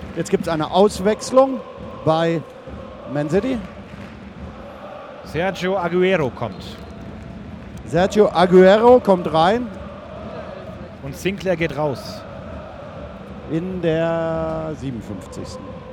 Jetzt gibt es eine Auswechslung bei Man City. Sergio Aguero kommt. Sergio Aguero kommt rein. Und Sinclair geht raus. In der 57.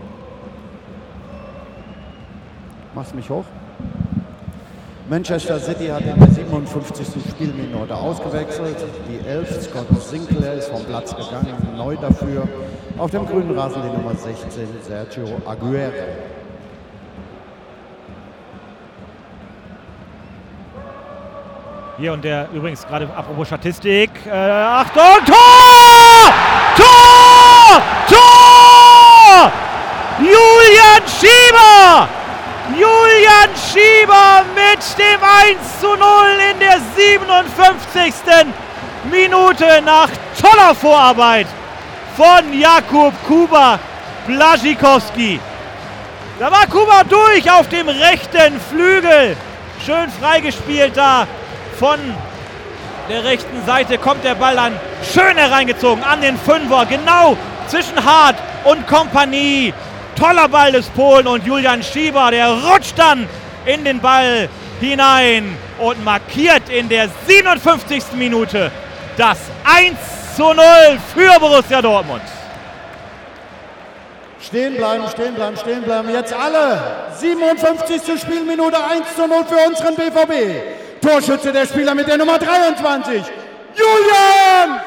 Mach's mich hoch. Manchester City hat in der 57. Spielminute ausgewechselt. Die 11, Scott Sinclair, ist vom Platz gegangen, neu dafür. Auf dem grünen Rasen die Nummer 16, Sergio Aguero. Hier und der übrigens gerade, apropos Statistik, Achtung, Tor! Tor! Tor! Julian Schieber! Julian Schieber mit dem 1:0 in der 57. Minute nach toller Vorarbeit von Jakub Kuba Błaszczykowski. Da war Kuba durch auf dem rechten Flügel. Schön freigespielt da. Von der rechten Seite kommt der Ball dann schön hereingezogen an den Fünfer, genau zwischen Hart und Kompanie. Toller Ball des Polen und Julian Schieber, der rutscht dann in den Ball hinein und markiert in der 57. Minute das 1:0 für Borussia Dortmund. Stehen bleiben, stehen bleiben, stehen bleiben. Jetzt alle. 57. Spielminute, 1:0 für unseren BVB. Torschütze der Spieler mit der Nummer 23, Julian